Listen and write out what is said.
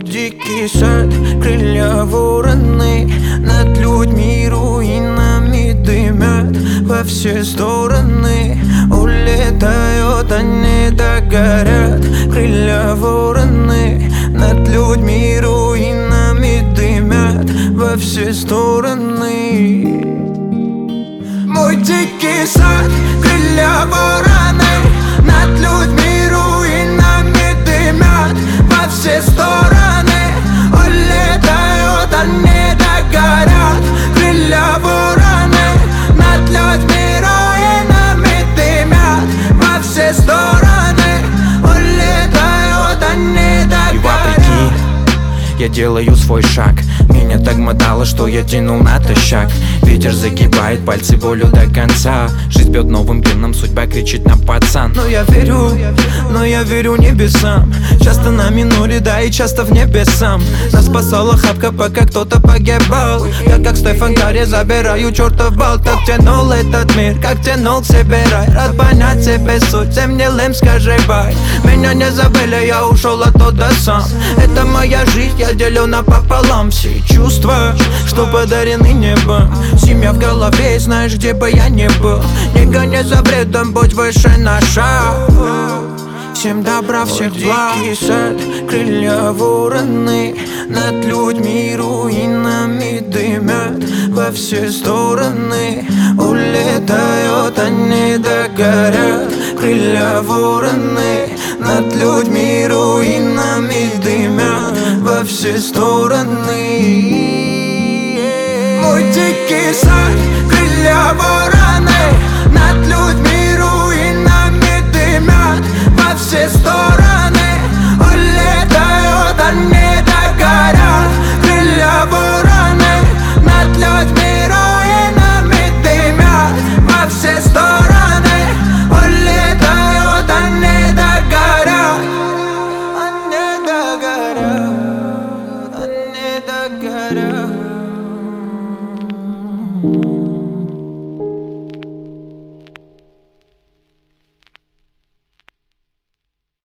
дикий сад, крылья вороны, над людьми руинами дымят во все стороны. Улетают, они догорят, крылья вороны, над людьми руинами дымят во все стороны. Мой дикий сад, крылья вороны, над людьми руинами дымят во все стороны. Улетают, они догорят, крылья вороны, над людьми руинами дымят во все стороны. Улетают, они догорят. Я делаю свой шаг, меня так мотало, что я тянул натощак. Ветер загибает пальцы волю до конца. Жизнь бьет новым гимном, судьба кричит нам: пацан. Но я верю небесам. Часто на миноре, да и часто в небе сам. Нас спасала хапка, пока кто-то погибал. Я как Стефан Карри забираю чертов бал. Так тянул этот мир, как тянул к себе рай. Рад понять себе суть, всем гнилым скажи бай. Меня не забыли, я ушел оттуда сам. Это моя жизнь, я делю напополам. Все чувства, что подарены небом. Семья в голове, и знаешь, где бы я ни был. Не гони за бредом, будь выше на шаг. Всем добра, всех благ. Дикий сад, крылья вороны, над людьми руинами дымят во все стороны. Улетают, они догорят, крылья вороны, над людьми руинами дымят во все стороны. Мой дикий сад.